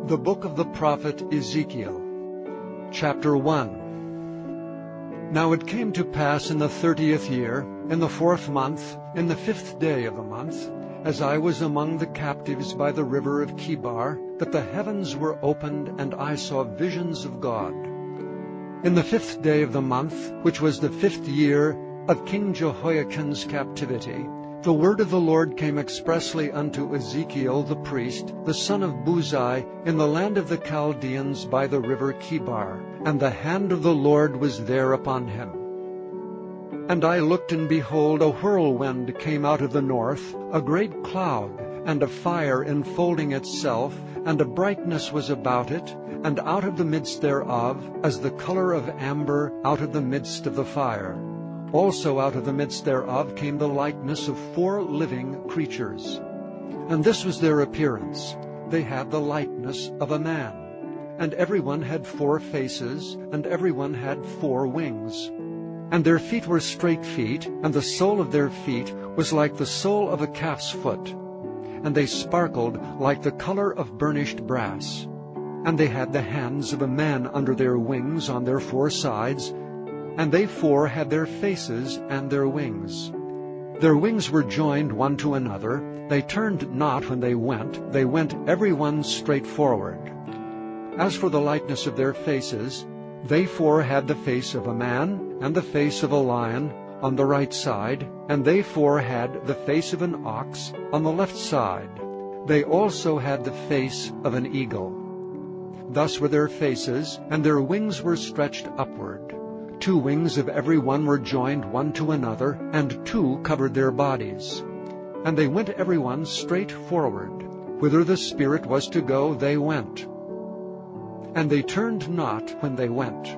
The book of the prophet Ezekiel, chapter 1. Now it came to pass in the 30th year, in the 4th month, in the 5th day of the month, as I was among the captives by the river of Chebar, that the heavens were opened, and I saw visions of God. In the 5th day of the month, which was the 5th year of King Jehoiachin's captivity, the word of the Lord came expressly unto Ezekiel the priest, the son of Buzi, in the land of the Chaldeans by the river Chebar, and the hand of the Lord was there upon him. And I looked, and behold, a whirlwind came out of the north, a great cloud, and a fire enfolding itself, and a brightness was about it, and out of the midst thereof, as the color of amber out of the midst of the fire. Also out of the midst thereof came the likeness of 4 living creatures. And this was their appearance. They had the likeness of a man. And every one had 4 faces, and every one had 4 wings. And their feet were straight feet, and the sole of their feet was like the sole of a calf's foot. And they sparkled like the color of burnished brass. And they had the hands of a man under their wings on their 4 sides, and they 4 had their faces and their wings. Their wings were joined one to another. They turned not when they went every one straight forward. As for the likeness of their faces, they 4 had the face of a man, and the face of a lion on the right side, and they 4 had the face of an ox on the left side. They also had the face of an eagle. Thus were their faces, and their wings were stretched upward. 2 wings of every one were joined one to another, and 2 covered their bodies. And they went every one straight forward. Whither the Spirit was to go, they went. And they turned not when they went.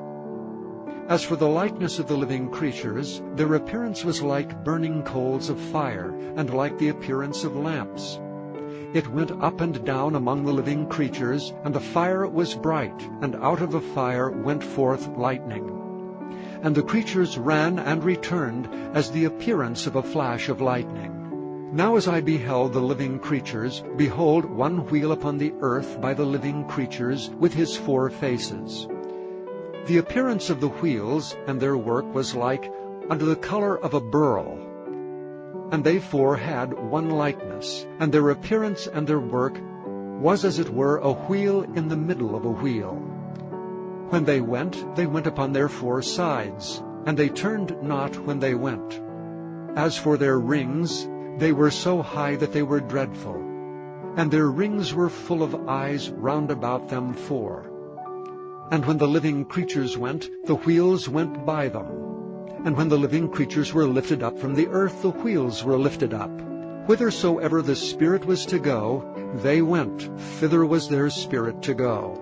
As for the likeness of the living creatures, their appearance was like burning coals of fire, and like the appearance of lamps. It went up and down among the living creatures, and the fire was bright, and out of the fire went forth lightning. And the creatures ran and returned as the appearance of a flash of lightning. Now as I beheld the living creatures, behold, one wheel upon the earth by the living creatures with his 4 faces. The appearance of the wheels and their work was like unto the color of a beryl. And they 4 had one likeness, and their appearance and their work was as it were a wheel in the middle of a wheel. When they went upon their 4 sides, and they turned not when they went. As for their rings, they were so high that they were dreadful, and their rings were full of eyes round about them 4. And when the living creatures went, the wheels went by them. And when the living creatures were lifted up from the earth, the wheels were lifted up. Whithersoever the Spirit was to go, they went, thither was their spirit to go.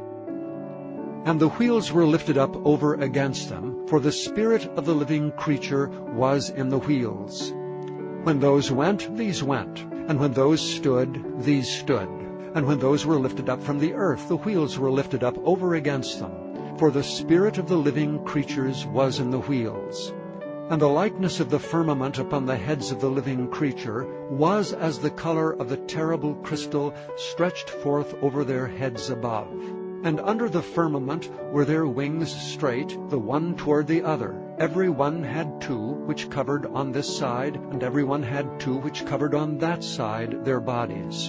And the wheels were lifted up over against them, for the spirit of the living creature was in the wheels. When those went, these went, and when those stood, these stood. And when those were lifted up from the earth, the wheels were lifted up over against them, for the spirit of the living creatures was in the wheels. And the likeness of the firmament upon the heads of the living creature was as the color of the terrible crystal stretched forth over their heads above. And under the firmament were their wings straight, the one toward the other. Every one had 2 which covered on this side, and every one had 2 which covered on that side their bodies.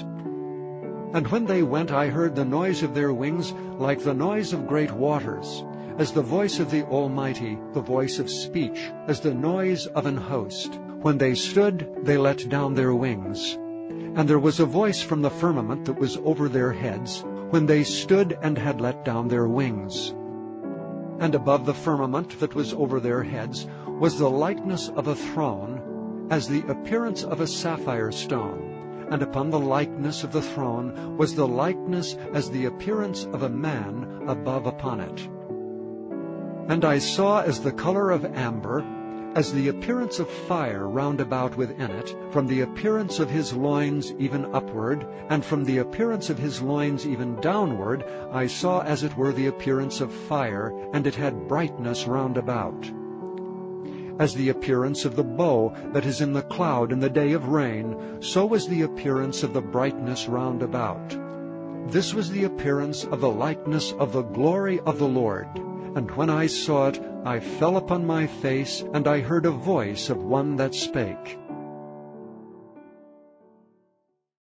And when they went, I heard the noise of their wings like the noise of great waters, as the voice of the Almighty, the voice of speech, as the noise of an host. When they stood, they let down their wings. And there was a voice from the firmament that was over their heads, when they stood and had let down their wings. And above the firmament that was over their heads was the likeness of a throne, as the appearance of a sapphire stone. And upon the likeness of the throne was the likeness as the appearance of a man above upon it. And I saw as the color of amber, as the appearance of fire round about within it, from the appearance of his loins even upward, and from the appearance of his loins even downward, I saw as it were the appearance of fire, and it had brightness round about. As the appearance of the bow that is in the cloud in the day of rain, so was the appearance of the brightness round about. This was the appearance of the likeness of the glory of the Lord. And when I saw it, I fell upon my face, and I heard a voice of one that spake,